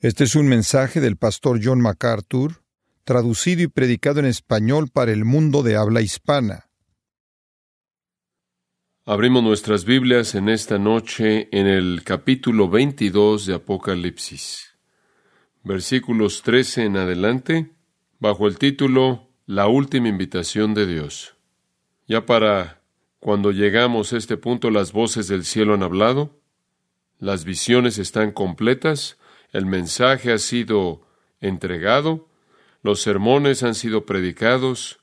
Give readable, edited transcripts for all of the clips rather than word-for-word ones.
Este es un mensaje del pastor John MacArthur, traducido y predicado en español para el mundo de habla hispana. Abrimos nuestras Biblias en esta noche en el capítulo 22 de Apocalipsis, versículos 13 en adelante, bajo el título La última invitación de Dios. Ya para cuando llegamos a este punto, las voces del cielo han hablado, las visiones están completas, el mensaje ha sido entregado, los sermones han sido predicados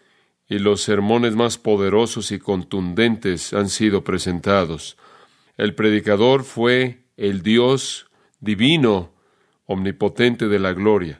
y los sermones más poderosos y contundentes han sido presentados. El predicador fue el Dios divino, omnipotente de la gloria.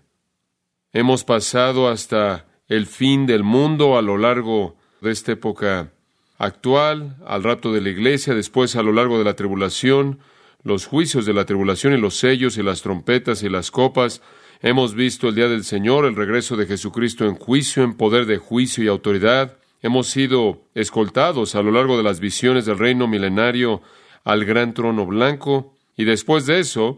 Hemos pasado hasta el fin del mundo a lo largo de esta época actual, al rapto de la iglesia, después a lo largo de la tribulación, los juicios de la tribulación y los sellos y las trompetas y las copas. Hemos visto el día del Señor, el regreso de Jesucristo en juicio, en poder de juicio y autoridad. Hemos sido escoltados a lo largo de las visiones del reino milenario al gran trono blanco y después de eso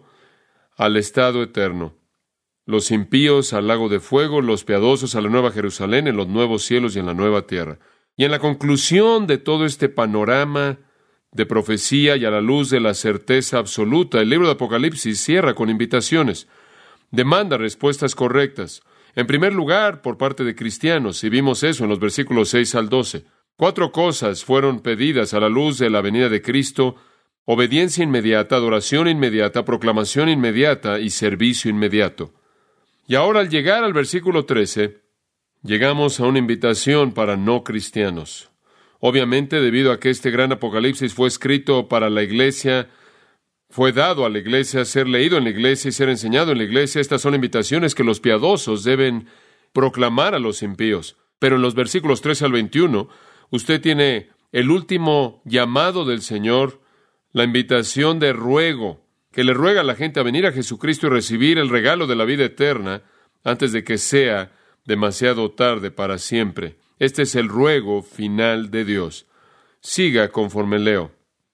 al estado eterno. Los impíos al lago de fuego, los piadosos a la nueva Jerusalén, en los nuevos cielos y en la nueva tierra. Y en la conclusión de todo este panorama de profecía y a la luz de la certeza absoluta, el libro de Apocalipsis cierra con invitaciones. Demanda respuestas correctas. En primer lugar, por parte de cristianos, y vimos eso en los versículos 6 al 12. 4 cosas fueron pedidas a la luz de la venida de Cristo: obediencia inmediata, adoración inmediata, proclamación inmediata y servicio inmediato. Y ahora, al llegar al versículo 13, llegamos a una invitación para no cristianos. Obviamente, debido a que este gran Apocalipsis fue escrito para la iglesia, fue dado a la iglesia, ser leído en la iglesia y ser enseñado en la iglesia, estas son invitaciones que los piadosos deben proclamar a los impíos. Pero en los versículos 13 al 21, usted tiene el último llamado del Señor, la invitación de ruego, que le ruega a la gente a venir a Jesucristo y recibir el regalo de la vida eterna antes de que sea demasiado tarde para siempre. Este es el ruego final de Dios. Siga conforme leo.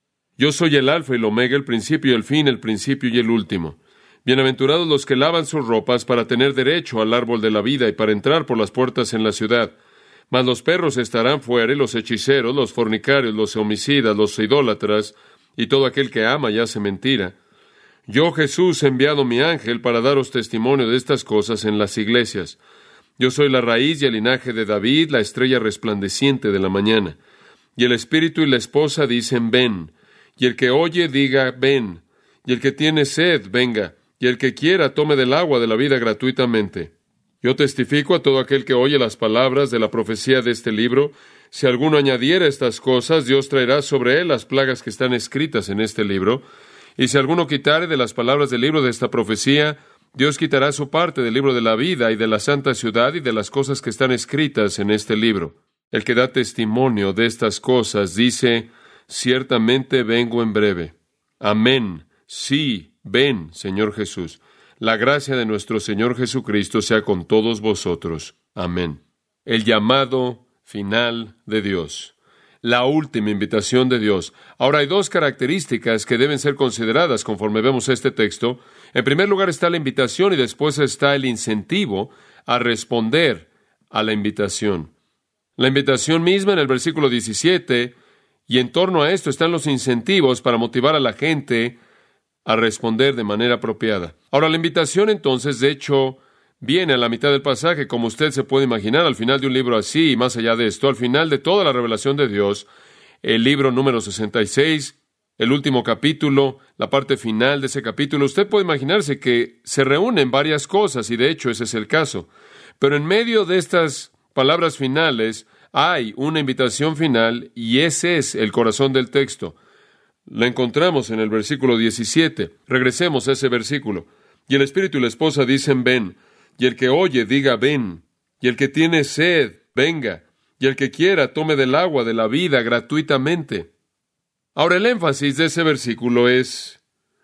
Yo soy el Alfa y el Omega, el principio y el fin, el principio y el último. Bienaventurados los que lavan sus ropas para tener derecho al árbol de la vida y para entrar por las puertas en la ciudad. Mas los perros estarán fuera, y los hechiceros, los fornicarios, los homicidas, los idólatras, y todo aquel que ama y hace mentira. Yo, Jesús, he enviado mi ángel para daros testimonio de estas cosas en las iglesias. Yo soy la raíz y el linaje de David, la estrella resplandeciente de la mañana. Y el espíritu y la esposa dicen, ven. Y el que oye diga, ven. Y el que tiene sed, venga. Y el que quiera, tome del agua de la vida gratuitamente. Yo testifico a todo aquel que oye las palabras de la profecía de este libro. Si alguno añadiera estas cosas, Dios traerá sobre él las plagas que están escritas en este libro. Y si alguno quitare de las palabras del libro de esta profecía, Dios quitará su parte del libro de la vida y de la santa ciudad y de las cosas que están escritas en este libro. El que da testimonio de estas cosas dice, ciertamente vengo en breve. Amén. Sí, ven, Señor Jesús. La gracia de nuestro Señor Jesucristo sea con todos vosotros. Amén. El llamado final de Dios. La última invitación de Dios. Ahora hay 2 características que deben ser consideradas conforme vemos este texto. En primer lugar está la invitación y después está el incentivo a responder a la invitación. La invitación misma en el versículo 17, y en torno a esto están los incentivos para motivar a la gente a responder de manera apropiada. Ahora, la invitación entonces, de hecho, viene a la mitad del pasaje, como usted se puede imaginar, al final de un libro así, y más allá de esto, al final de toda la revelación de Dios, el libro número 66, el último capítulo, la parte final de ese capítulo, usted puede imaginarse que se reúnen varias cosas, y de hecho ese es el caso. Pero en medio de estas palabras finales hay una invitación final, y ese es el corazón del texto. La encontramos en el versículo 17. Regresemos a ese versículo. Y el espíritu y la esposa dicen, ven. Y el que oye, diga, ven. Y el que tiene sed, venga. Y el que quiera, tome del agua de la vida gratuitamente. Ahora, el énfasis de ese versículo es,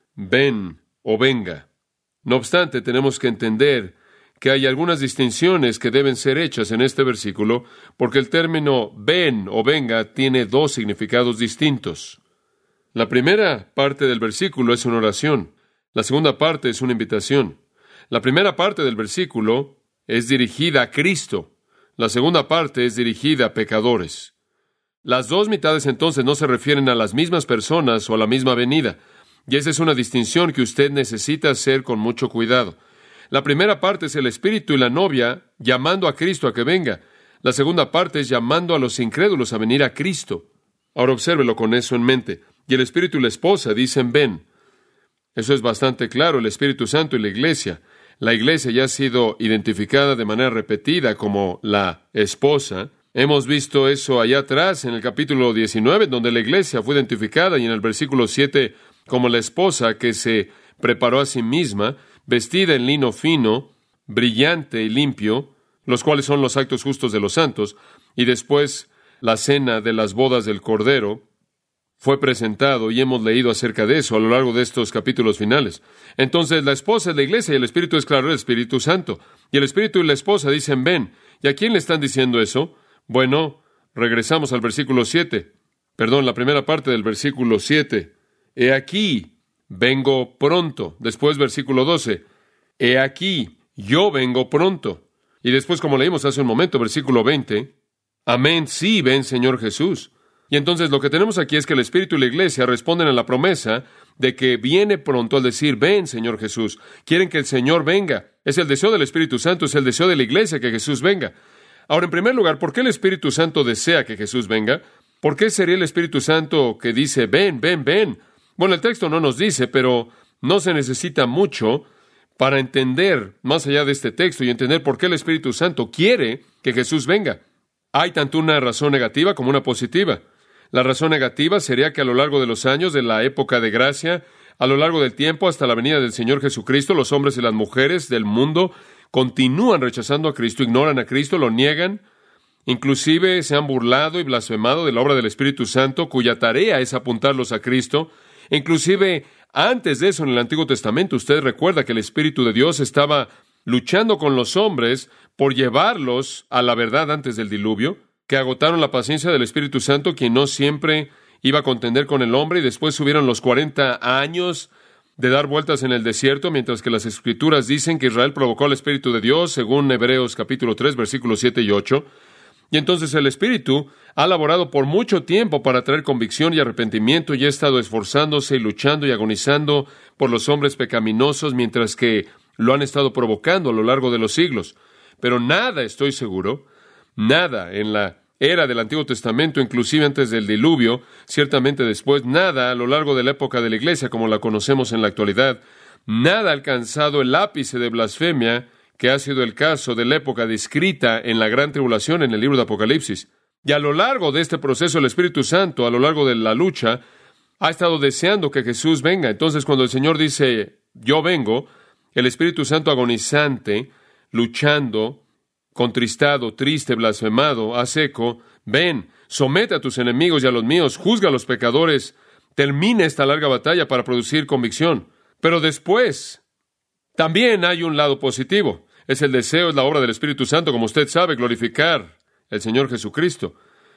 ven o venga. No obstante, tenemos que entender que hay algunas distinciones que deben ser hechas en este versículo, porque el término ven o venga tiene 2 significados distintos. La primera parte del versículo es una oración. La segunda parte es una invitación. La primera parte del versículo es dirigida a Cristo. La segunda parte es dirigida a pecadores. Las dos mitades entonces no se refieren a las mismas personas o a la misma venida. Y esa es una distinción que usted necesita hacer con mucho cuidado. La primera parte es el Espíritu y la novia llamando a Cristo a que venga. La segunda parte es llamando a los incrédulos a venir a Cristo. Ahora obsérvelo con eso en mente. Y el Espíritu y la esposa dicen ven. Eso es bastante claro, el Espíritu Santo y la iglesia. La iglesia ya ha sido identificada de manera repetida como la esposa. Hemos visto eso allá atrás en el capítulo 19, donde la iglesia fue identificada, y en el versículo 7 como la esposa que se preparó a sí misma, vestida en lino fino, brillante y limpio, los cuales son los actos justos de los santos, y después la cena de las bodas del Cordero fue presentado, y hemos leído acerca de eso a lo largo de estos capítulos finales. Entonces, la esposa es la iglesia, y el Espíritu es claro, el Espíritu Santo. Y el Espíritu y la esposa dicen, ven. ¿Y a quién le están diciendo eso? Bueno, regresamos al versículo 7. La primera parte del versículo 7. He aquí, vengo pronto. Después, versículo 12. He aquí, yo vengo pronto. Y después, como leímos hace un momento, versículo 20. Amén, sí, ven, Señor Jesús. Y entonces lo que tenemos aquí es que el Espíritu y la iglesia responden a la promesa de que viene pronto al decir, ven, Señor Jesús. Quieren que el Señor venga. Es el deseo del Espíritu Santo, es el deseo de la iglesia que Jesús venga. Ahora, en primer lugar, ¿por qué el Espíritu Santo desea que Jesús venga? ¿Por qué sería el Espíritu Santo que dice, ven, ven, ven? Bueno, el texto no nos dice, pero no se necesita mucho para entender más allá de este texto y entender por qué el Espíritu Santo quiere que Jesús venga. Hay tanto una razón negativa como una positiva. La razón negativa sería que a lo largo de los años de la época de gracia, a lo largo del tiempo hasta la venida del Señor Jesucristo, los hombres y las mujeres del mundo continúan rechazando a Cristo, ignoran a Cristo, lo niegan, inclusive se han burlado y blasfemado de la obra del Espíritu Santo, cuya tarea es apuntarlos a Cristo. Inclusive antes de eso, en el Antiguo Testamento, usted recuerda que el Espíritu de Dios estaba luchando con los hombres por llevarlos a la verdad antes del diluvio, que agotaron la paciencia del Espíritu Santo, quien no siempre iba a contender con el hombre, y después subieron los 40 años de dar vueltas en el desierto, mientras que las Escrituras dicen que Israel provocó al Espíritu de Dios, según Hebreos capítulo 3, versículos 7 y 8. Y entonces el Espíritu ha laborado por mucho tiempo para traer convicción y arrepentimiento, y ha estado esforzándose y luchando y agonizando por los hombres pecaminosos, mientras que lo han estado provocando a lo largo de los siglos. Pero nada, estoy seguro, nada en la era del Antiguo Testamento, inclusive antes del diluvio, ciertamente después, nada a lo largo de la época de la Iglesia como la conocemos en la actualidad, nada ha alcanzado el ápice de blasfemia que ha sido el caso de la época descrita en la Gran Tribulación en el libro de Apocalipsis. Y a lo largo de este proceso, el Espíritu Santo, a lo largo de la lucha, ha estado deseando que Jesús venga. Entonces, cuando el Señor dice, yo vengo, el Espíritu Santo agonizante, luchando, contristado, triste, blasfemado, a seco, ven, somete a tus enemigos y a los míos, juzga a los pecadores, termina esta larga batalla para producir convicción. Pero después, también hay un lado positivo. Es el deseo, es la obra del Espíritu Santo, como usted sabe, glorificar al Señor Jesucristo.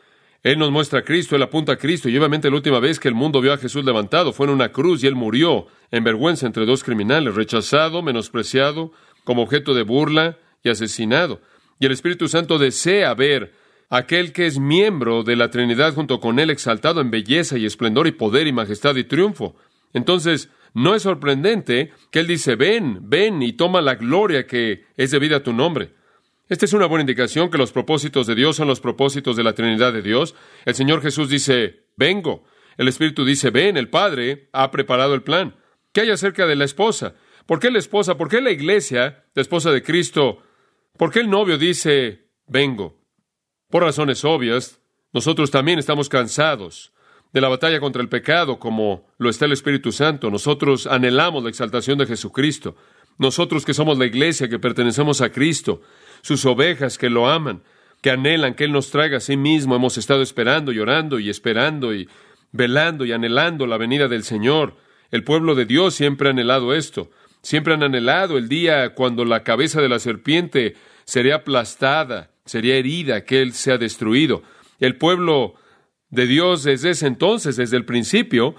Él nos muestra a Cristo, Él apunta a Cristo, y obviamente la última vez que el mundo vio a Jesús levantado fue en una cruz, y Él murió en vergüenza entre dos criminales, rechazado, menospreciado, como objeto de burla y asesinado. Y el Espíritu Santo desea ver a aquel que es miembro de la Trinidad junto con Él exaltado en belleza y esplendor y poder y majestad y triunfo. Entonces, no es sorprendente que Él dice, ven, ven y toma la gloria que es debida a tu nombre. Esta es una buena indicación que los propósitos de Dios son los propósitos de la Trinidad de Dios. El Señor Jesús dice, vengo. El Espíritu dice, ven, el Padre ha preparado el plan. ¿Qué hay acerca de la esposa? ¿Por qué la esposa? ¿Por qué la iglesia, la esposa de Cristo? ¿Por qué el novio dice, vengo? Por razones obvias, nosotros también estamos cansados de la batalla contra el pecado, como lo está el Espíritu Santo. Nosotros anhelamos la exaltación de Jesucristo. Nosotros que somos la iglesia, que pertenecemos a Cristo, sus ovejas que lo aman, que anhelan que Él nos traiga a sí mismo, hemos estado esperando, llorando y esperando y velando y anhelando la venida del Señor. El pueblo de Dios siempre ha anhelado esto. Siempre han anhelado el día cuando la cabeza de la serpiente sería aplastada, sería herida, que Él sea destruido. El pueblo de Dios desde ese entonces, desde el principio,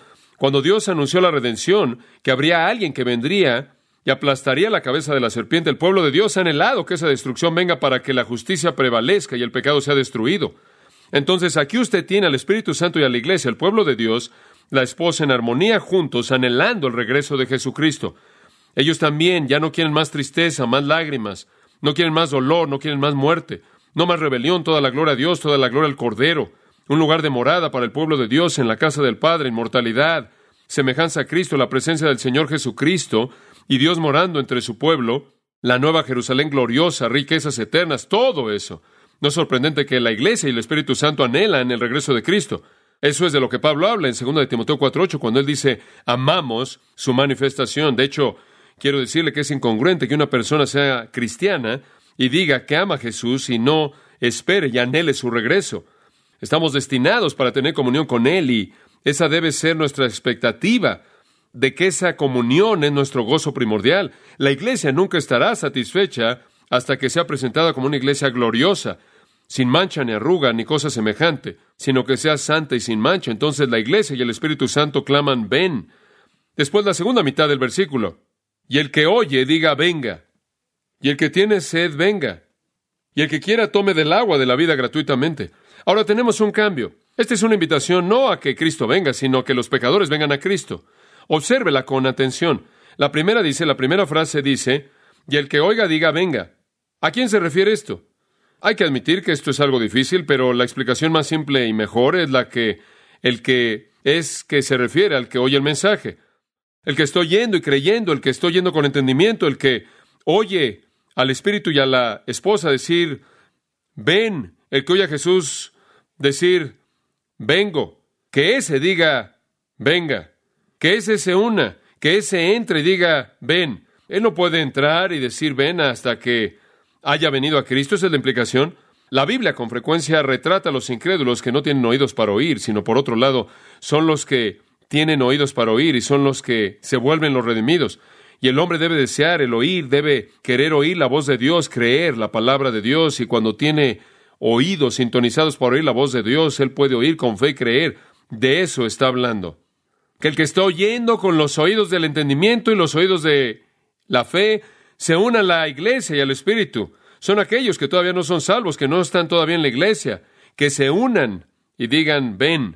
Cuando Dios anunció la redención, que habría alguien que vendría y aplastaría la cabeza de la serpiente, el pueblo de Dios ha anhelado que esa destrucción venga para que la justicia prevalezca y el pecado sea destruido. Entonces, aquí usted tiene al Espíritu Santo y a la Iglesia, el pueblo de Dios, la esposa en armonía juntos, anhelando el regreso de Jesucristo. Ellos también ya no quieren más tristeza, más lágrimas, no quieren más dolor, no quieren más muerte, no más rebelión, toda la gloria a Dios, toda la gloria al Cordero, un lugar de morada para el pueblo de Dios en la casa del Padre, inmortalidad, semejanza a Cristo, la presencia del Señor Jesucristo y Dios morando entre su pueblo, la nueva Jerusalén gloriosa, riquezas eternas, todo eso. No es sorprendente que la Iglesia y el Espíritu Santo anhelan el regreso de Cristo. Eso es de lo que Pablo habla en 2 de Timoteo 4:8, cuando él dice, amamos su manifestación. De hecho, quiero decirle que es incongruente que una persona sea cristiana y diga que ama a Jesús y no espere y anhele su regreso. Estamos destinados para tener comunión con Él y esa debe ser nuestra expectativa, de que esa comunión es nuestro gozo primordial. La iglesia nunca estará satisfecha hasta que sea presentada como una iglesia gloriosa, sin mancha ni arruga ni cosa semejante, sino que sea santa y sin mancha. Entonces la iglesia y el Espíritu Santo claman, ven. Después la segunda mitad del versículo. Y el que oye, diga, venga. Y el que tiene sed, venga. Y el que quiera, tome del agua de la vida gratuitamente. Ahora tenemos un cambio. Esta es una invitación no a que Cristo venga, sino a que los pecadores vengan a Cristo. Obsérvela con atención. La primera frase dice, y el que oiga diga, venga. ¿A quién se refiere esto? Hay que admitir que esto es algo difícil, pero la explicación más simple y mejor es que se refiere al que oye el mensaje. El que está oyendo y creyendo, el que está oyendo con entendimiento, el que oye al Espíritu y a la esposa decir, ven, el que oye a Jesús decir, vengo, que ese diga, venga, que ese se una, que ese entre y diga, ven. Él no puede entrar y decir, ven, hasta que haya venido a Cristo. Esa es la implicación. La Biblia con frecuencia retrata a los incrédulos que no tienen oídos para oír, sino por otro lado, son los que tienen oídos para oír y son los que se vuelven los redimidos. Y el hombre debe desear el oír, debe querer oír la voz de Dios, creer la palabra de Dios, y cuando tiene oídos sintonizados para oír la voz de Dios, él puede oír con fe y creer. De eso está hablando. Que el que está oyendo con los oídos del entendimiento y los oídos de la fe, se una a la iglesia y al Espíritu. Son aquellos que todavía no son salvos, que no están todavía en la iglesia, que se unan y digan, ven.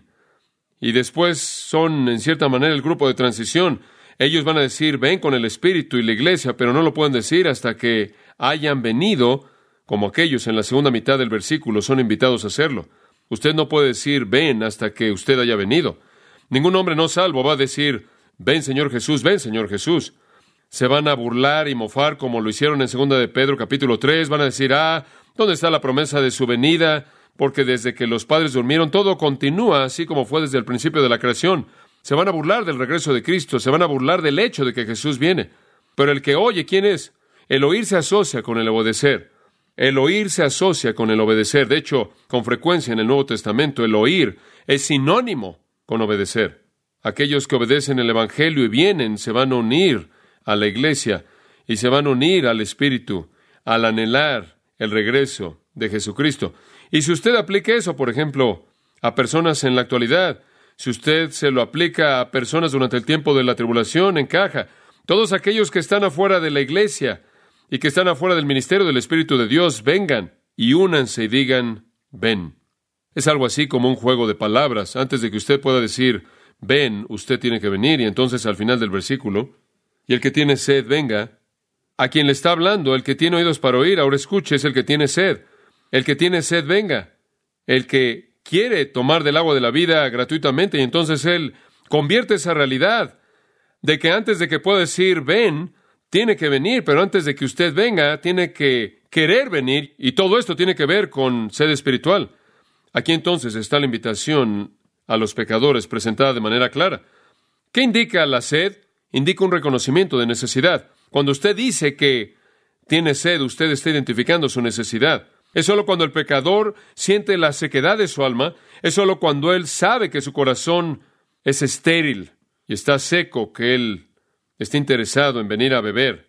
Y después son, en cierta manera, el grupo de transición. Ellos van a decir, ven con el Espíritu y la iglesia, pero no lo pueden decir hasta que hayan venido, como aquellos en la segunda mitad del versículo son invitados a hacerlo. Usted no puede decir, ven, hasta que usted haya venido. Ningún hombre no salvo va a decir, ven, Señor Jesús, ven, Señor Jesús. Se van a burlar y mofar como lo hicieron en 2 de Pedro capítulo 3. Van a decir, ¿dónde está la promesa de su venida? Porque desde que los padres durmieron, todo continúa así como fue desde el principio de la creación. Se van a burlar del regreso de Cristo, se van a burlar del hecho de que Jesús viene. Pero el que oye, ¿quién es? El oír se asocia con el obedecer. El oír se asocia con el obedecer. De hecho, con frecuencia en el Nuevo Testamento, el oír es sinónimo con obedecer. Aquellos que obedecen el Evangelio y vienen se van a unir a la iglesia y se van a unir al Espíritu al anhelar el regreso de Jesucristo. Y si usted aplica eso, por ejemplo, a personas en la actualidad, si usted se lo aplica a personas durante el tiempo de la tribulación, encaja. Todos aquellos que están afuera de la iglesia y que están afuera del ministerio del Espíritu de Dios, vengan y únanse y digan, ven. Es algo así como un juego de palabras. Antes de que usted pueda decir, ven, usted tiene que venir. Y entonces al final del versículo, y el que tiene sed, venga. A quien le está hablando, el que tiene oídos para oír, ahora escuche, es el que tiene sed. El que tiene sed, venga. El que quiere tomar del agua de la vida gratuitamente, y entonces él convierte esa realidad de que antes de que pueda decir, ven, tiene que venir, pero antes de que usted venga, tiene que querer venir, y todo esto tiene que ver con sed espiritual. Aquí entonces está la invitación a los pecadores presentada de manera clara. ¿Qué indica la sed? Indica un reconocimiento de necesidad. Cuando usted dice que tiene sed, usted está identificando su necesidad. Es solo cuando el pecador siente la sequedad de su alma, es solo cuando él sabe que su corazón es estéril y está seco, que él está interesado en venir a beber.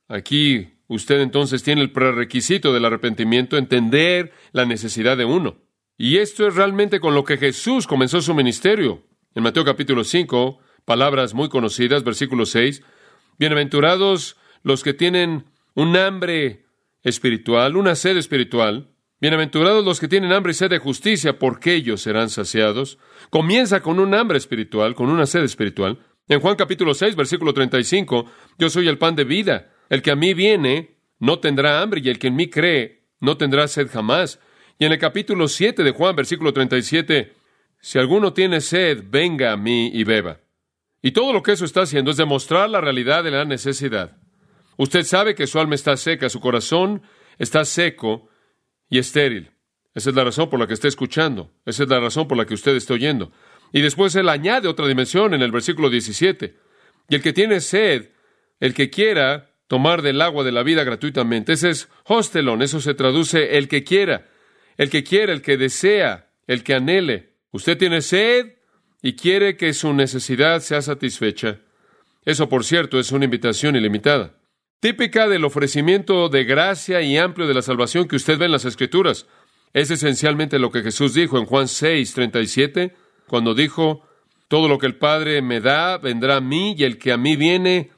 Aquí usted entonces tiene el prerequisito del arrepentimiento, entender la necesidad de uno. Y esto es realmente con lo que Jesús comenzó su ministerio. En Mateo capítulo 5, palabras muy conocidas, versículo 6. Bienaventurados los que tienen un hambre espiritual, una sed espiritual. Bienaventurados los que tienen hambre y sed de justicia, porque ellos serán saciados. Comienza con un hambre espiritual, con una sed espiritual. En Juan capítulo 6, versículo 35, yo soy el pan de vida. El que a mí viene no tendrá hambre, y el que en mí cree no tendrá sed jamás. Y en el capítulo 7 de Juan, versículo 37, si alguno tiene sed, venga a mí y beba. Y todo lo que eso está haciendo es demostrar la realidad de la necesidad. Usted sabe que su alma está seca, su corazón está seco y estéril. Esa es la razón por la que está escuchando. Esa es la razón por la que usted está oyendo. Y después él añade otra dimensión en el versículo 17. Y el que tiene sed, el que quiera tomar del agua de la vida gratuitamente. Ese es hostelon, eso se traduce el que quiera, el que desea, el que anhele. Usted tiene sed y quiere que su necesidad sea satisfecha. Eso, por cierto, es una invitación ilimitada, típica del ofrecimiento de gracia y amplio de la salvación que usted ve en las Escrituras. Es esencialmente lo que Jesús dijo en Juan 6:37, cuando dijo, todo lo que el Padre me da vendrá a mí, y el que a mí viene,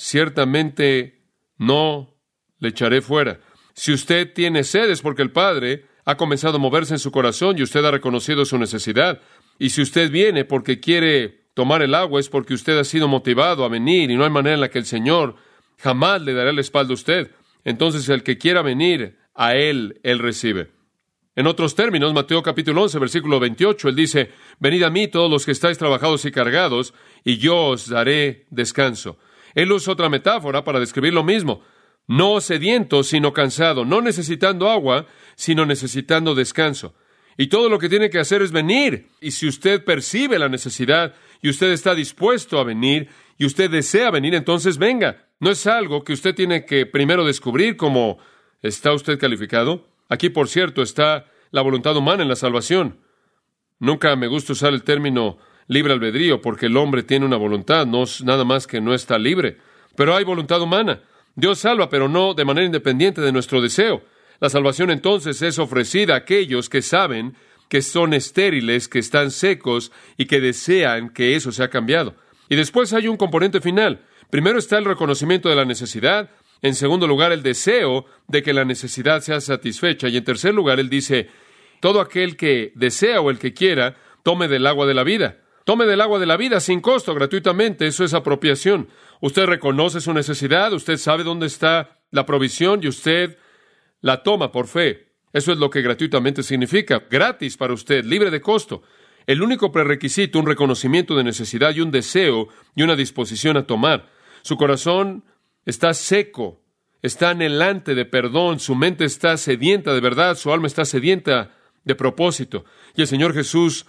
ciertamente no le echaré fuera. Si usted tiene sed es porque el Padre ha comenzado a moverse en su corazón y usted ha reconocido su necesidad. Y si usted viene porque quiere tomar el agua es porque usted ha sido motivado a venir, y no hay manera en la que el Señor jamás le dará la espalda a usted. Entonces el que quiera venir, a Él recibe. En otros términos, Mateo capítulo 11, versículo 28, Él dice, venid a mí todos los que estáis trabajados y cargados, y yo os daré descanso. Él usa otra metáfora para describir lo mismo. No sediento, sino cansado, no necesitando agua, sino necesitando descanso. Y todo lo que tiene que hacer es venir. Y si usted percibe la necesidad, y usted está dispuesto a venir, y usted desea venir, entonces venga. No es algo que usted tiene que primero descubrir como ¿está usted calificado? Aquí, por cierto, está la voluntad humana en la salvación. Nunca me gusta usar el término libre albedrío, porque el hombre tiene una voluntad, no es nada más que no está libre. Pero hay voluntad humana. Dios salva, pero no de manera independiente de nuestro deseo. La salvación entonces es ofrecida a aquellos que saben que son estériles, que están secos y que desean que eso sea cambiado. Y después hay un componente final. Primero está el reconocimiento de la necesidad. En segundo lugar, el deseo de que la necesidad sea satisfecha. Y en tercer lugar, Él dice, todo aquel que desea o el que quiera, tome del agua de la vida. Tome del agua de la vida sin costo, gratuitamente. Eso es apropiación. Usted reconoce su necesidad, usted sabe dónde está la provisión y usted la toma por fe. Eso es lo que gratuitamente significa. Gratis para usted, libre de costo. El único prerequisito, un reconocimiento de necesidad y un deseo y una disposición a tomar. Su corazón está seco, está anhelante de perdón, su mente está sedienta de verdad, su alma está sedienta de propósito. Y el Señor Jesús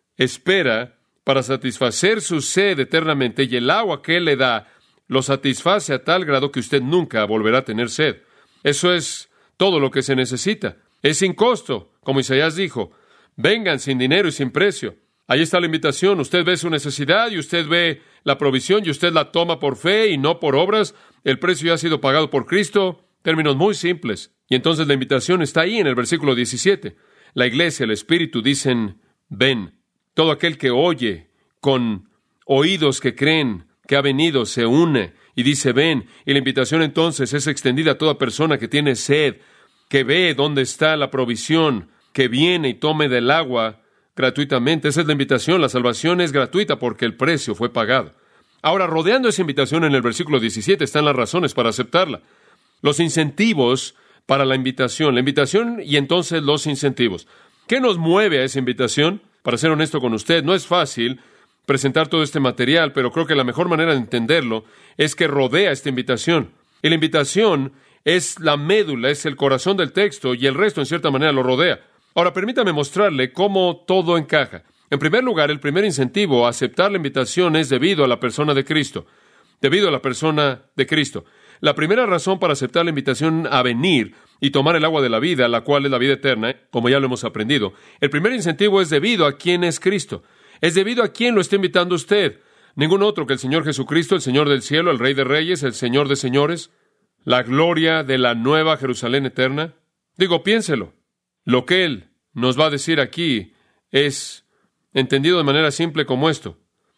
espera para satisfacer su sed eternamente, y el agua que Él le da lo satisface a tal grado que usted nunca volverá a tener sed. Eso es todo lo que se necesita. Es sin costo, como Isaías dijo. Vengan sin dinero y sin precio. Ahí está la invitación. Usted ve su necesidad y usted ve la provisión y usted la toma por fe y no por obras. El precio ya ha sido pagado por Cristo. Términos muy simples. Y entonces la invitación está ahí en el versículo 17. La iglesia, el Espíritu dicen, ven. Todo aquel que oye con oídos que creen que ha venido se une y dice, ven. Y la invitación entonces es extendida a toda persona que tiene sed, que ve dónde está la provisión, que viene y tome del agua gratuitamente. Esa es la invitación. La salvación es gratuita porque el precio fue pagado. Ahora, rodeando esa invitación en el versículo 17 están las razones para aceptarla. Los incentivos para la invitación y entonces los incentivos. ¿Qué nos mueve a esa invitación? Para ser honesto con usted, no es fácil presentar todo este material, pero creo que la mejor manera de entenderlo es que rodea esta invitación. Y la invitación es la médula, es el corazón del texto, y el resto en cierta manera lo rodea. Ahora, permítame mostrarle cómo todo encaja. En primer lugar, el primer incentivo a aceptar la invitación es debido a la persona de Cristo. Debido a la persona de Cristo. La primera razón para aceptar la invitación a venir y tomar el agua de la vida, la cual es la vida eterna, como ya lo hemos aprendido, el primer incentivo es debido a quién es Cristo. Es debido a quién lo está invitando usted. Ningún otro que el Señor Jesucristo, el Señor del cielo, el Rey de Reyes, el Señor de señores, la gloria de la nueva Jerusalén eterna. Digo, piénselo. Lo que Él nos va a decir aquí es entendido de manera simple como esto.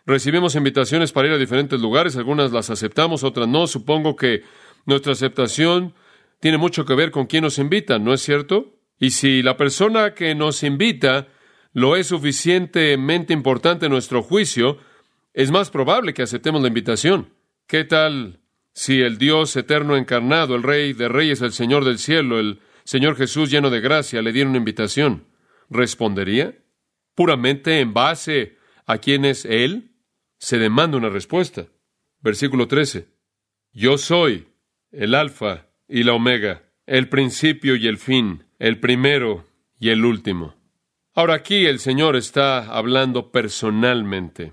Recibimos invitaciones para ir a diferentes lugares, algunas las aceptamos, otras no. Supongo que nuestra aceptación tiene mucho que ver con quién nos invita, ¿no es cierto? Y si la persona que nos invita lo es suficientemente importante en nuestro juicio, es más probable que aceptemos la invitación. ¿Qué tal si el Dios eterno encarnado, el Rey de Reyes, el Señor del cielo, el Señor Jesús lleno de gracia, le diera una invitación? ¿Respondería? Puramente en base a quién es Él, se demanda una respuesta. Versículo 13. Yo soy el Alfa y la Omega, el principio y el fin, el primero y el último. Ahora aquí el Señor está hablando personalmente.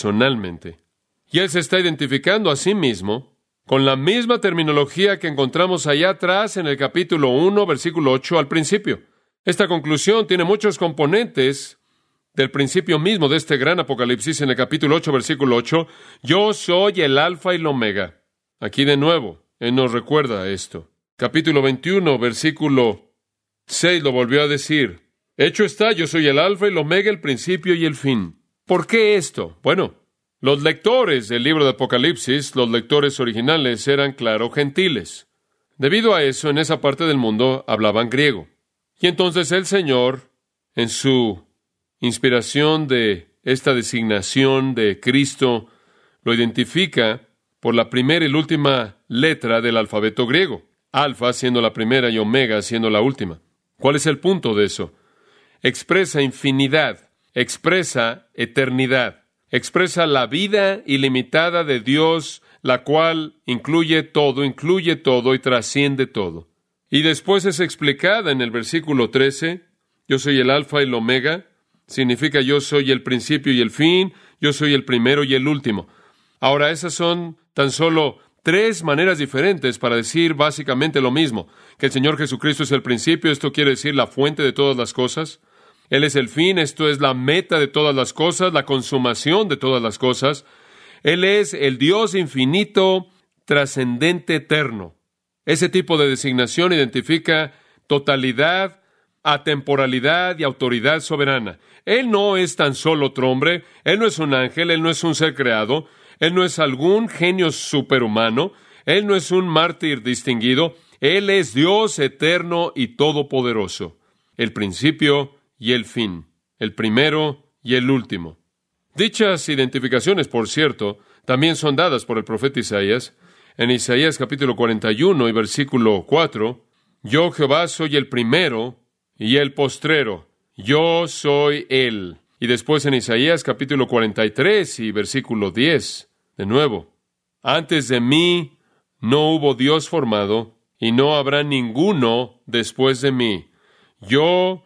Y Él se está identificando a sí mismo con la misma terminología que encontramos allá atrás en el capítulo 1, versículo 8 al principio. Esta conclusión tiene muchos componentes del principio mismo de este gran Apocalipsis en el capítulo 8, versículo 8. Yo soy el Alfa y el Omega. Aquí de nuevo, Él nos recuerda esto. Capítulo 21, versículo 6 lo volvió a decir. Hecho está, yo soy el Alfa y el Omega, el principio y el fin. ¿Por qué esto? Bueno, los lectores del libro de Apocalipsis, los lectores originales, eran, claro, gentiles. Debido a eso, en esa parte del mundo hablaban griego. Y entonces el Señor, en su inspiración de esta designación de Cristo, lo identifica por la primera y la última letra del alfabeto griego. Alfa siendo la primera y Omega siendo la última. ¿Cuál es el punto de eso? Expresa infinidad, expresa eternidad, expresa la vida ilimitada de Dios, la cual incluye todo y trasciende todo. Y después es explicada en el versículo 13, yo soy el Alfa y el Omega, significa yo soy el principio y el fin, yo soy el primero y el último. Ahora, esas son tan solo 3 maneras diferentes para decir básicamente lo mismo, que el Señor Jesucristo es el principio, esto quiere decir la fuente de todas las cosas. Él es el fin, esto es la meta de todas las cosas, la consumación de todas las cosas. Él es el Dios infinito, trascendente, eterno. Ese tipo de designación identifica totalidad, atemporalidad y autoridad soberana. Él no es tan solo otro hombre, Él no es un ángel, Él no es un ser creado, Él no es algún genio superhumano, Él no es un mártir distinguido, Él es Dios eterno y todopoderoso, el principio y el fin, el primero y el último. Dichas identificaciones, por cierto, también son dadas por el profeta Isaías. En Isaías capítulo 41 y versículo 4, yo Jehová soy el primero y el postrero, yo soy Él. Y después en Isaías capítulo 43 y versículo 10, de nuevo, antes de mí no hubo Dios formado, y no habrá ninguno después de mí. Yo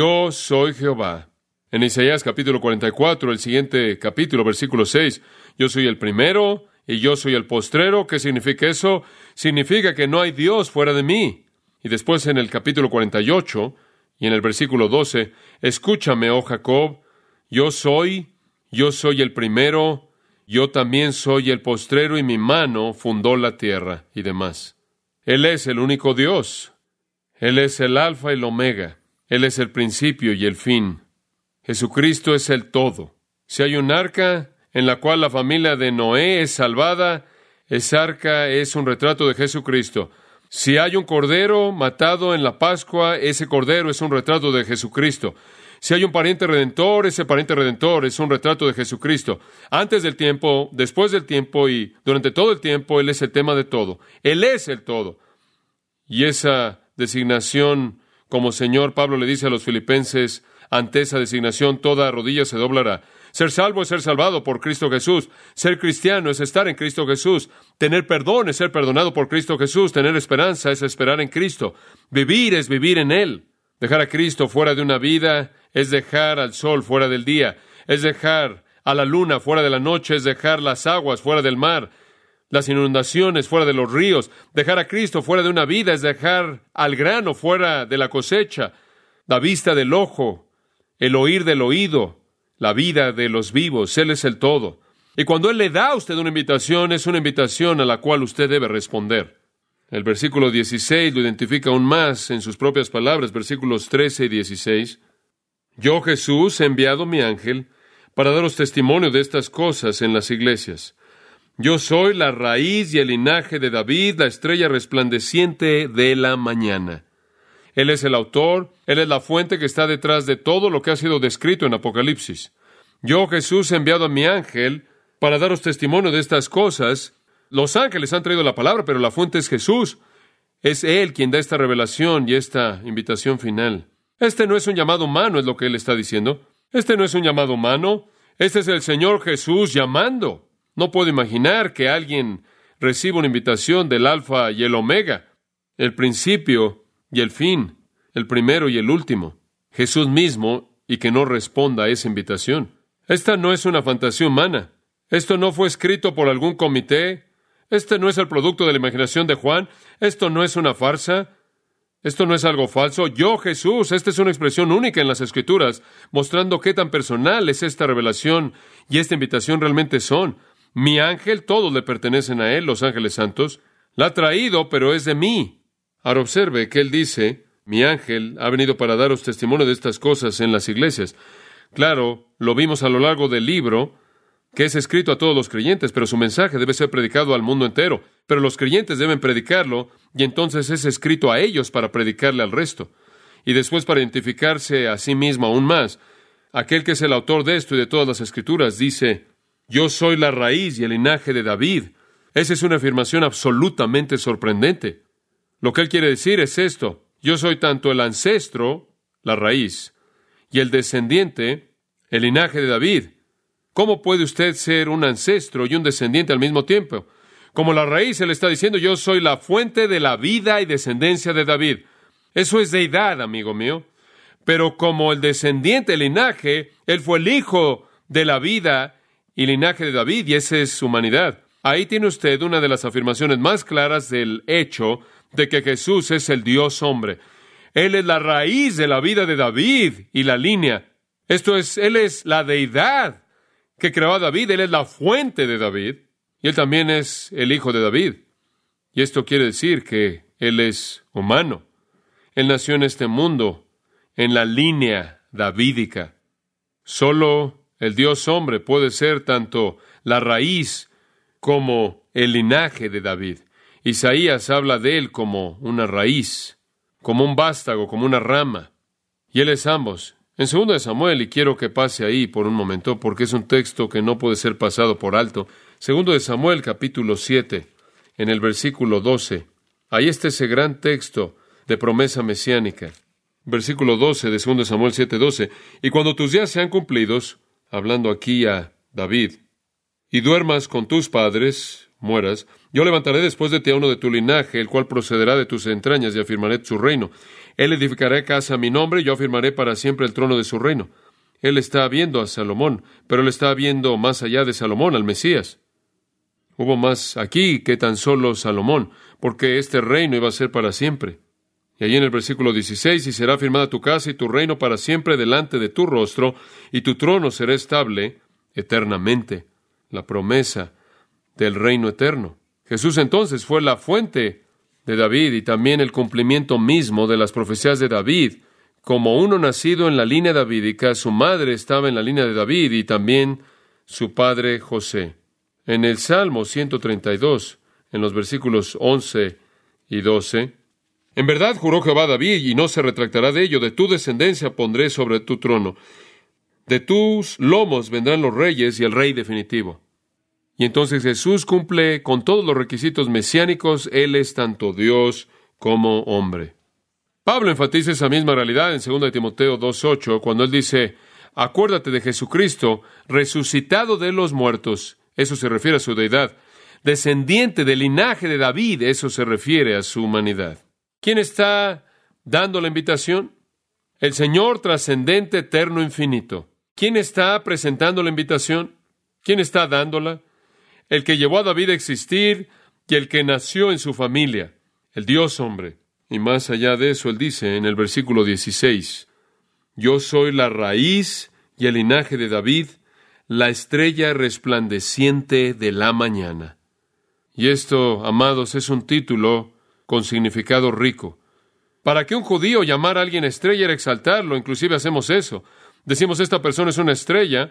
soy Jehová. En Isaías capítulo 44, el siguiente capítulo, versículo 6, yo soy el primero y yo soy el postrero. ¿Qué significa eso? Significa que no hay Dios fuera de mí. Y después en el capítulo 48 y en el versículo 12, escúchame, oh Jacob, yo soy el primero, yo también soy el postrero y mi mano fundó la tierra y demás. Él es el único Dios. Él es el Alfa y el Omega. Él es el principio y el fin. Jesucristo es el todo. Si hay un arca en la cual la familia de Noé es salvada, esa arca es un retrato de Jesucristo. Si hay un cordero matado en la Pascua, ese cordero es un retrato de Jesucristo. Si hay un pariente redentor, ese pariente redentor es un retrato de Jesucristo. Antes del tiempo, después del tiempo y durante todo el tiempo, Él es el tema de todo. Él es el todo. Y esa designación, como Señor Pablo le dice a los filipenses, ante esa designación toda rodilla se doblará. Ser salvo es ser salvado por Cristo Jesús. Ser cristiano es estar en Cristo Jesús. Tener perdón es ser perdonado por Cristo Jesús. Tener esperanza es esperar en Cristo. Vivir es vivir en Él. Dejar a Cristo fuera de una vida es dejar al sol fuera del día. Es dejar a la luna fuera de la noche. Es dejar las aguas fuera del mar. Las inundaciones fuera de los ríos. Dejar a Cristo fuera de una vida es dejar al grano fuera de la cosecha. La vista del ojo, el oír del oído, la vida de los vivos. Él es el todo. Y cuando Él le da a usted una invitación, es una invitación a la cual usted debe responder. El versículo 16 lo identifica aún más en sus propias palabras, versículos 13 y 16. Yo, Jesús, he enviado mi ángel para daros testimonio de estas cosas en las iglesias. Yo soy la raíz y el linaje de David, la estrella resplandeciente de la mañana. Él es el autor, Él es la fuente que está detrás de todo lo que ha sido descrito en Apocalipsis. Yo, Jesús, he enviado a mi ángel para daros testimonio de estas cosas. Los ángeles han traído la palabra, pero la fuente es Jesús. Es Él quien da esta revelación y esta invitación final. Este no es un llamado humano, es lo que Él está diciendo. Este no es un llamado humano. Este es el Señor Jesús llamando. No puedo imaginar que alguien reciba una invitación del Alfa y el Omega, el principio y el fin, el primero y el último, Jesús mismo, y que no responda a esa invitación. Esta no es una fantasía humana. Esto no fue escrito por algún comité. Este no es el producto de la imaginación de Juan. Esto no es una farsa. Esto no es algo falso. Yo, Jesús, esta es una expresión única en las Escrituras, mostrando qué tan personal es esta revelación y esta invitación realmente son. Mi ángel, todos le pertenecen a Él, los ángeles santos. La ha traído, pero es de mí. Ahora observe que Él dice, mi ángel ha venido para daros testimonio de estas cosas en las iglesias. Claro, lo vimos a lo largo del libro, que es escrito a todos los creyentes, pero su mensaje debe ser predicado al mundo entero. Pero los creyentes deben predicarlo, y entonces es escrito a ellos para predicarle al resto. Y después para identificarse a sí mismo aún más, aquel que es el autor de esto y de todas las Escrituras dice, yo soy la raíz y el linaje de David. Esa es una afirmación absolutamente sorprendente. Lo que él quiere decir es esto, yo soy tanto el ancestro, la raíz, y el descendiente, el linaje de David. ¿Cómo puede usted ser un ancestro y un descendiente al mismo tiempo? Como la raíz, él está diciendo, yo soy la fuente de la vida y descendencia de David. Eso es deidad, amigo mío. Pero como el descendiente, el linaje, él fue el hijo de la vida y linaje de David, y esa es humanidad. Ahí tiene usted una de las afirmaciones más claras del hecho de que Jesús es el Dios hombre. Él es la raíz de la vida de David y la línea. Esto es, Él es la deidad que creó a David, Él es la fuente de David, y Él también es el hijo de David. Y esto quiere decir que Él es humano. Él nació en este mundo, en la línea davídica. Solo el Dios hombre puede ser tanto la raíz como el linaje de David. Isaías habla de Él como una raíz, como un vástago, como una rama. Y Él es ambos. En 2 de Samuel, y quiero que pase ahí por un momento, porque es un texto que no puede ser pasado por alto. 2 de Samuel, capítulo 7, en el versículo 12. Ahí está ese gran texto de promesa mesiánica. Versículo 12 de 2 de Samuel 7:12. Y cuando tus días sean cumplidos, hablando aquí a David, y duermas con tus padres, mueras, yo levantaré después de ti a uno de tu linaje, el cual procederá de tus entrañas, y afirmaré su reino. Él edificará casa a mi nombre, y yo afirmaré para siempre el trono de su reino. Él está viendo a Salomón, pero él está viendo más allá de Salomón, al Mesías. Hubo más aquí que tan solo Salomón, porque este reino iba a ser para siempre. Y allí en el versículo 16, y será afirmada tu casa y tu reino para siempre delante de tu rostro, y tu trono será estable eternamente. La promesa del reino eterno. Jesús entonces fue la fuente de David y también el cumplimiento mismo de las profecías de David. Como uno nacido en la línea davídica, su madre estaba en la línea de David y también su padre José. En el Salmo 132, en los versículos 11 y 12, en verdad juró Jehová a David y no se retractará de ello, de tu descendencia pondré sobre tu trono. De tus lomos vendrán los reyes y el rey definitivo. Y entonces Jesús cumple con todos los requisitos mesiánicos. Él es tanto Dios como hombre. Pablo enfatiza esa misma realidad en 2 de Timoteo 2:8, cuando él dice, acuérdate de Jesucristo, resucitado de los muertos. Eso se refiere a su deidad. Descendiente del linaje de David, eso se refiere a su humanidad. ¿Quién está dando la invitación? El Señor trascendente, eterno, infinito. ¿Quién está presentando la invitación? ¿Quién está dándola? El que llevó a David a existir y el que nació en su familia, el Dios hombre. Y más allá de eso, él dice en el versículo 16, yo soy la raíz y el linaje de David, la estrella resplandeciente de la mañana. Y esto, amados, es un título con significado rico. Para que un judío llamara a alguien estrella era exaltarlo, inclusive hacemos eso. Decimos, esta persona es una estrella,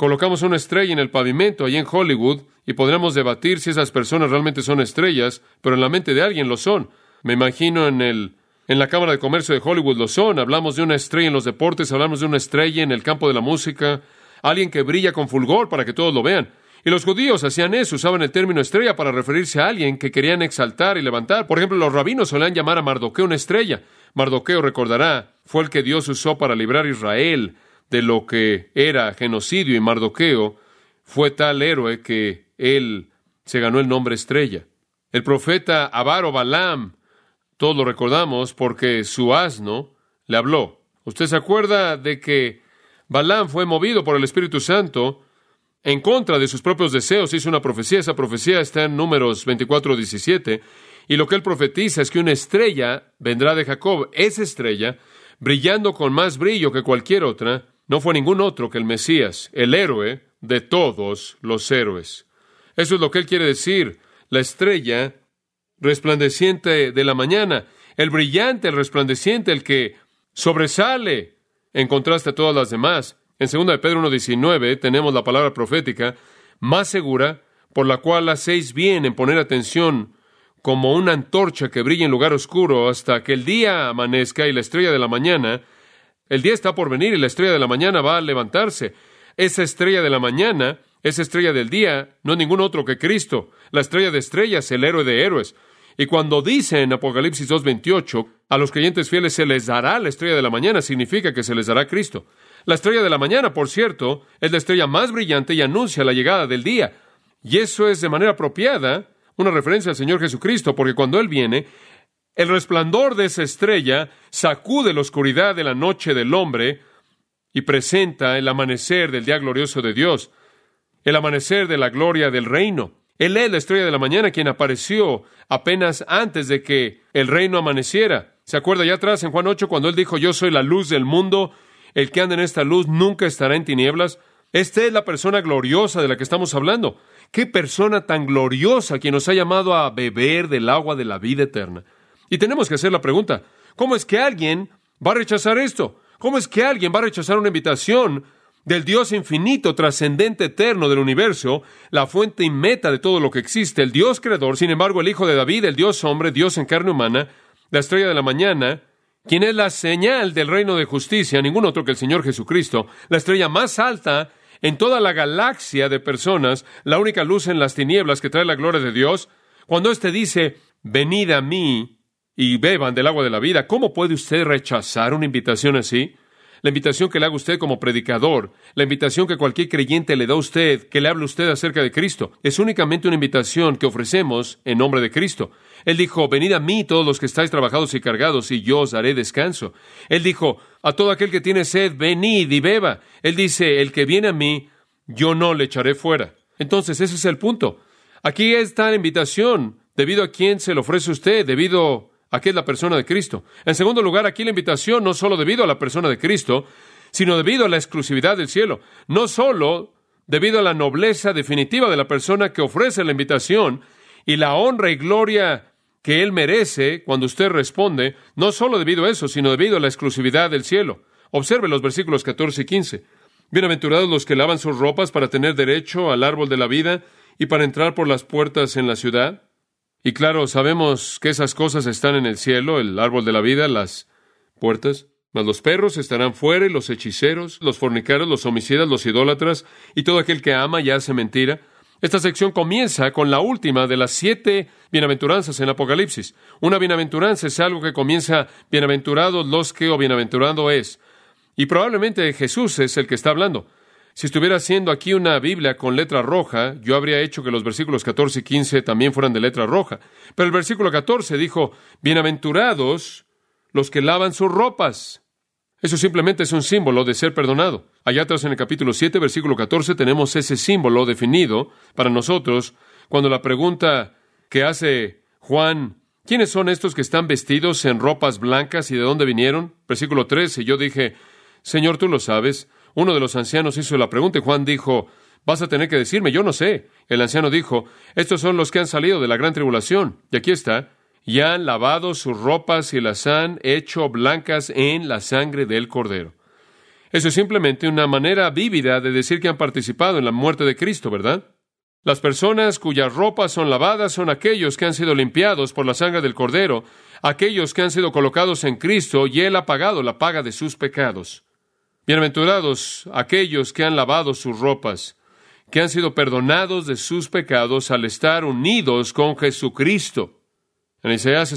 colocamos una estrella en el pavimento allí en Hollywood y podremos debatir si esas personas realmente son estrellas, pero en la mente de alguien lo son. Me imagino en la Cámara de Comercio de Hollywood lo son. Hablamos de una estrella en los deportes, hablamos de una estrella en el campo de la música, alguien que brilla con fulgor para que todos lo vean. Y los judíos hacían eso, usaban el término estrella para referirse a alguien que querían exaltar y levantar. Por ejemplo, los rabinos solían llamar a Mardoqueo una estrella. Mardoqueo, recordará, fue el que Dios usó para librar a Israel de lo que era genocidio, y Mardoqueo fue tal héroe que él se ganó el nombre estrella. El profeta Abar o Balaam, todos lo recordamos porque su asno le habló. ¿Usted se acuerda de que Balaam fue movido por el Espíritu Santo en contra de sus propios deseos? Hizo una profecía. Esa profecía está en Números 24:17. Y lo que él profetiza es que una estrella vendrá de Jacob. Esa estrella, brillando con más brillo que cualquier otra, no fue ningún otro que el Mesías, el héroe de todos los héroes. Eso es lo que él quiere decir. La estrella resplandeciente de la mañana, el brillante, el resplandeciente, el que sobresale en contraste a todas las demás. En 2 de Pedro 1:19 tenemos la palabra profética más segura, por la cual hacéis bien en poner atención como una antorcha que brilla en lugar oscuro hasta que el día amanezca y la estrella de la mañana. El día está por venir y la estrella de la mañana va a levantarse. Esa estrella de la mañana, esa estrella del día, no es ningún otro que Cristo. La estrella de estrellas, el héroe de héroes. Y cuando dice en Apocalipsis 2:28, a los creyentes fieles se les dará la estrella de la mañana, significa que se les dará Cristo. La estrella de la mañana, por cierto, es la estrella más brillante y anuncia la llegada del día. Y eso es de manera apropiada una referencia al Señor Jesucristo, porque cuando Él viene, el resplandor de esa estrella sacude la oscuridad de la noche del hombre y presenta el amanecer del día glorioso de Dios, el amanecer de la gloria del reino. Él es la estrella de la mañana, quien apareció apenas antes de que el reino amaneciera. ¿Se acuerda allá atrás en Juan 8 cuando Él dijo, yo soy la luz del mundo, el que anda en esta luz nunca estará en tinieblas? Esta es la persona gloriosa de la que estamos hablando. ¡Qué persona tan gloriosa quien nos ha llamado a beber del agua de la vida eterna! Y tenemos que hacer la pregunta, ¿cómo es que alguien va a rechazar esto? ¿Cómo es que alguien va a rechazar una invitación del Dios infinito, trascendente, eterno del universo, la fuente y meta de todo lo que existe, el Dios creador, sin embargo el Hijo de David, el Dios hombre, Dios en carne humana, la estrella de la mañana, quien es la señal del reino de justicia, ningún otro que el Señor Jesucristo, la estrella más alta en toda la galaxia de personas, la única luz en las tinieblas que trae la gloria de Dios? Cuando éste dice, venid a mí y beban del agua de la vida, ¿cómo puede usted rechazar una invitación así? La invitación que le haga usted como predicador, la invitación que cualquier creyente le da a usted, que le hable a usted acerca de Cristo, es únicamente una invitación que ofrecemos en nombre de Cristo. Él dijo, venid a mí todos los que estáis trabajados y cargados, y yo os daré descanso. Él dijo, a todo aquel que tiene sed, venid y beba. Él dice, el que viene a mí, yo no le echaré fuera. Entonces, ese es el punto. Aquí está la invitación, debido a quién se le ofrece a usted, debido a que es la persona de Cristo. En segundo lugar, aquí la invitación no solo debido a la persona de Cristo, sino debido a la exclusividad del cielo. No solo debido a la nobleza definitiva de la persona que ofrece la invitación y la honra y gloria que Él merece cuando usted responde, no solo debido a eso, sino debido a la exclusividad del cielo. Observe los versículos 14 y 15. Bienaventurados los que lavan sus ropas para tener derecho al árbol de la vida y para entrar por las puertas en la ciudad. Y claro, sabemos que esas cosas están en el cielo, el árbol de la vida, las puertas. Mas los perros estarán fuera, y los hechiceros, los fornicarios, los homicidas, los idólatras, y todo aquel que ama y hace mentira. Esta sección comienza con la última de las 7 bienaventuranzas en Apocalipsis. Una bienaventuranza es algo que comienza, bienaventurados los que, o bienaventurado es. Y probablemente Jesús es el que está hablando. Si estuviera haciendo aquí una Biblia con letra roja, yo habría hecho que los versículos 14 y 15 también fueran de letra roja. Pero el versículo 14 dijo, bienaventurados los que lavan sus ropas. Eso simplemente es un símbolo de ser perdonado. Allá atrás en el capítulo 7, versículo 14, tenemos ese símbolo definido para nosotros cuando la pregunta que hace Juan, ¿quiénes son estos que están vestidos en ropas blancas y de dónde vinieron? Versículo 13, yo dije, Señor, tú lo sabes. Uno de los ancianos hizo la pregunta y Juan dijo, vas a tener que decirme, yo no sé. El anciano dijo, estos son los que han salido de la gran tribulación. Y aquí está, y han lavado sus ropas y las han hecho blancas en la sangre del Cordero. Eso es simplemente una manera vívida de decir que han participado en la muerte de Cristo, ¿verdad? Las personas cuyas ropas son lavadas son aquellos que han sido limpiados por la sangre del Cordero, aquellos que han sido colocados en Cristo y Él ha pagado la paga de sus pecados. Bienaventurados aquellos que han lavado sus ropas, que han sido perdonados de sus pecados al estar unidos con Jesucristo. En Isaías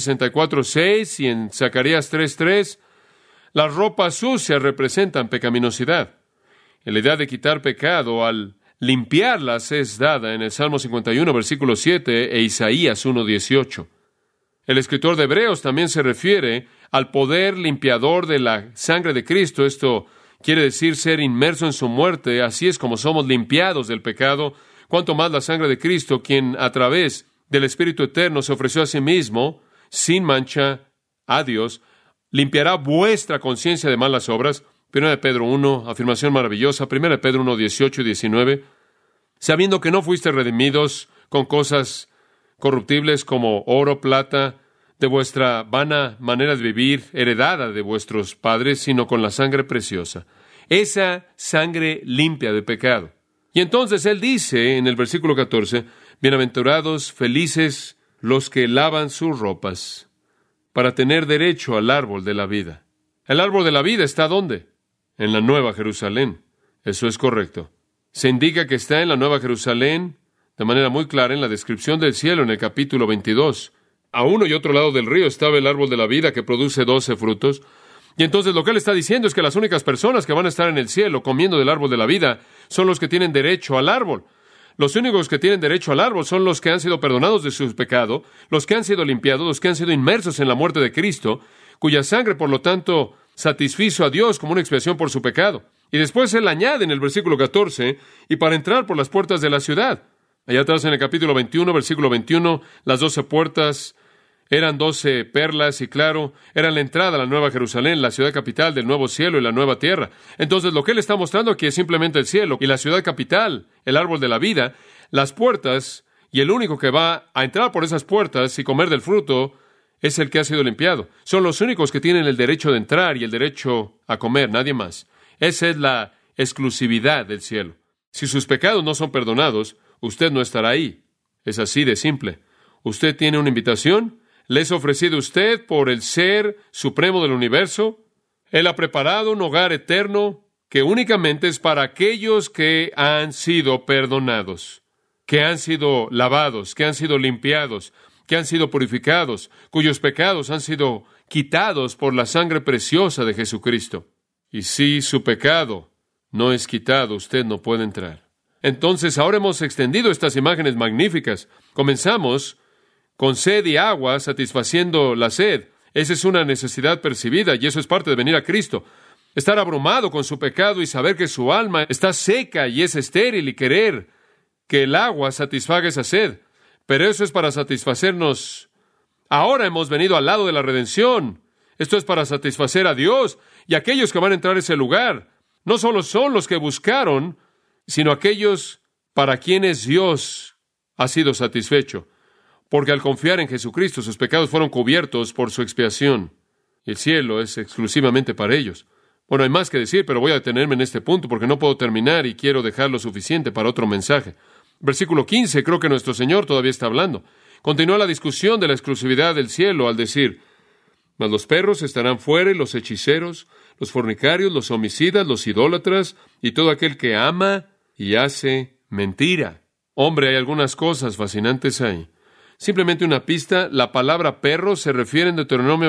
64:6 y en Zacarías 3:3, las ropas sucias representan pecaminosidad. Y la idea de quitar pecado al limpiarlas es dada en el Salmo 51, versículo 7 e Isaías 1:18. El escritor de Hebreos también se refiere al poder limpiador de la sangre de Cristo. Esto quiere decir ser inmerso en su muerte. Así es como somos limpiados del pecado. Cuanto más la sangre de Cristo, quien a través del Espíritu Eterno se ofreció a sí mismo, sin mancha, a Dios, limpiará vuestra conciencia de malas obras. 1 de Pedro 1, afirmación maravillosa. 1 de Pedro 1, 18 y 19. Sabiendo que no fuisteis redimidos con cosas corruptibles como oro, plata, de vuestra vana manera de vivir, heredada de vuestros padres, sino con la sangre preciosa. Esa sangre limpia de pecado. Y entonces él dice en el versículo 14, bienaventurados, felices los que lavan sus ropas, para tener derecho al árbol de la vida. ¿El árbol de la vida está dónde? En la Nueva Jerusalén. Eso es correcto. Se indica que está en la Nueva Jerusalén de manera muy clara en la descripción del cielo en el capítulo 22. A uno y otro lado del río estaba el árbol de la vida que produce 12 frutos. Y entonces lo que él está diciendo es que las únicas personas que van a estar en el cielo comiendo del árbol de la vida son los que tienen derecho al árbol. Los únicos que tienen derecho al árbol son los que han sido perdonados de su pecado, los que han sido limpiados, los que han sido inmersos en la muerte de Cristo, cuya sangre, por lo tanto, satisfizo a Dios como una expiación por su pecado. Y después él añade en el versículo 14, y para entrar por las puertas de la ciudad. Allá atrás en el capítulo 21, versículo 21, las 12 puertas eran 12 perlas y claro, eran la entrada a la Nueva Jerusalén, la ciudad capital del nuevo cielo y la nueva tierra. Entonces lo que él está mostrando aquí es simplemente el cielo y la ciudad capital, el árbol de la vida, las puertas, y el único que va a entrar por esas puertas y comer del fruto es el que ha sido limpiado. Son los únicos que tienen el derecho de entrar y el derecho a comer, nadie más. Esa es la exclusividad del cielo. Si sus pecados no son perdonados, usted no estará ahí. Es así de simple. Usted tiene una invitación. ¿Le es ofrecido usted por el Ser Supremo del Universo? Él ha preparado un hogar eterno que únicamente es para aquellos que han sido perdonados, que han sido lavados, que han sido limpiados, que han sido purificados, cuyos pecados han sido quitados por la sangre preciosa de Jesucristo. Y si su pecado no es quitado, usted no puede entrar. Entonces, ahora hemos extendido estas imágenes magníficas. Comenzamos con sed y agua, satisfaciendo la sed. Esa es una necesidad percibida y eso es parte de venir a Cristo. Estar abrumado con su pecado y saber que su alma está seca y es estéril y querer que el agua satisfaga esa sed. Pero eso es para satisfacernos. Ahora hemos venido al lado de la redención. Esto es para satisfacer a Dios y aquellos que van a entrar a ese lugar. No solo son los que buscaron, sino aquellos para quienes Dios ha sido satisfecho. Porque al confiar en Jesucristo, sus pecados fueron cubiertos por su expiación. Y el cielo es exclusivamente para ellos. Bueno, hay más que decir, pero voy a detenerme en este punto porque no puedo terminar y quiero dejar lo suficiente para otro mensaje. Versículo 15, creo que nuestro Señor todavía está hablando. Continúa la discusión de la exclusividad del cielo al decir, mas los perros estarán fuera y los hechiceros, los fornicarios, los homicidas, los idólatras y todo aquel que ama y hace mentira. Hombre, hay algunas cosas fascinantes ahí. Simplemente una pista, la palabra perro se refiere en Deuteronomio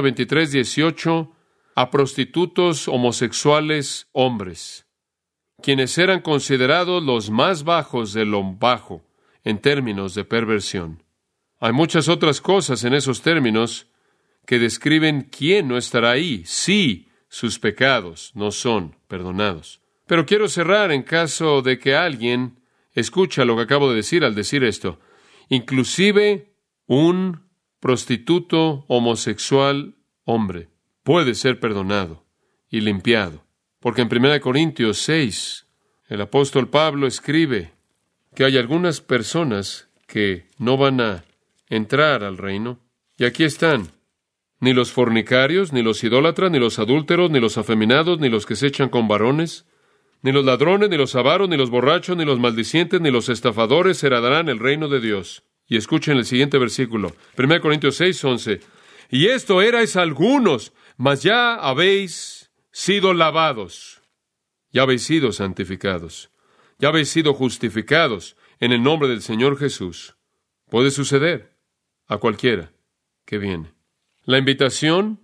23:18 a prostitutos homosexuales hombres, quienes eran considerados los más bajos de lo bajo en términos de perversión. Hay muchas otras cosas en esos términos que describen quién no estará ahí si sus pecados no son perdonados. Pero quiero cerrar en caso de que alguien escucha lo que acabo de decir al decir esto. Inclusive un prostituto homosexual hombre puede ser perdonado y limpiado. Porque en 1 Corintios 6, el apóstol Pablo escribe que hay algunas personas que no van a entrar al reino. Y aquí están. ni los fornicarios, ni los idólatras, ni los adúlteros, ni los afeminados, ni los que se echan con varones, ni los ladrones, ni los avaros, ni los borrachos, ni los maldicientes, ni los estafadores heredarán el reino de Dios. Y escuchen el siguiente versículo, 1 Corintios 6:11. Y esto erais algunos, mas ya habéis sido lavados, ya habéis sido santificados, ya habéis sido justificados en el nombre del Señor Jesús. Puede suceder a cualquiera que viene. La invitación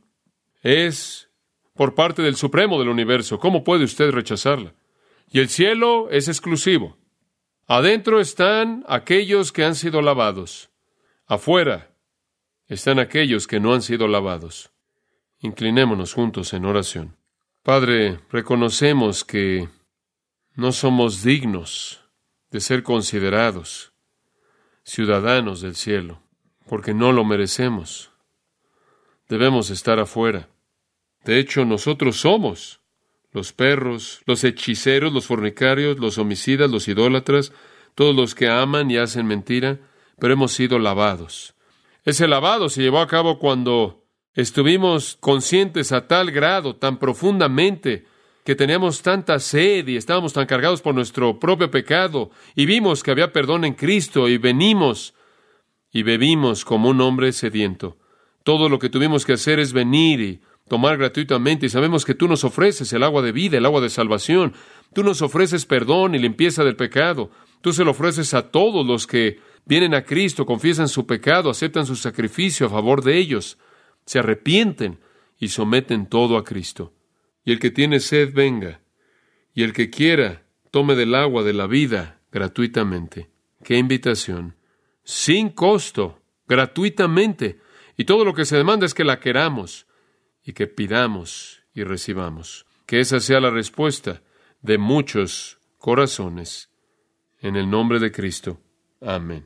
es por parte del Supremo del universo. ¿Cómo puede usted rechazarla? Y el cielo es exclusivo. Adentro están aquellos que han sido lavados. Afuera están aquellos que no han sido lavados. Inclinémonos juntos en oración. Padre, reconocemos que no somos dignos de ser considerados ciudadanos del cielo, porque no lo merecemos. Debemos estar afuera. De hecho, nosotros somos los perros, los hechiceros, los fornicarios, los homicidas, los idólatras, todos los que aman y hacen mentira, pero hemos sido lavados. Ese lavado se llevó a cabo cuando estuvimos conscientes a tal grado, tan profundamente, que teníamos tanta sed y estábamos tan cargados por nuestro propio pecado, y vimos que había perdón en Cristo, y venimos y bebimos como un hombre sediento. Todo lo que tuvimos que hacer es venir y tomar gratuitamente, y sabemos que tú nos ofreces el agua de vida, el agua de salvación. Tú nos ofreces perdón y limpieza del pecado. Tú se lo ofreces a todos los que vienen a Cristo, confiesan su pecado, aceptan su sacrificio a favor de ellos, se arrepienten y someten todo a Cristo. Y el que tiene sed, venga. Y el que quiera, tome del agua de la vida gratuitamente. ¡Qué invitación! Sin costo, gratuitamente. Y todo lo que se demanda es que la queramos y que pidamos y recibamos. Que esa sea la respuesta de muchos corazones. En el nombre de Cristo. Amén.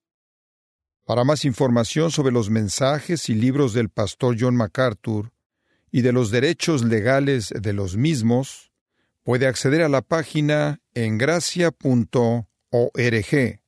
Para más información sobre los mensajes y libros del pastor John MacArthur y de los derechos legales de los mismos, puede acceder a la página en gracia.org.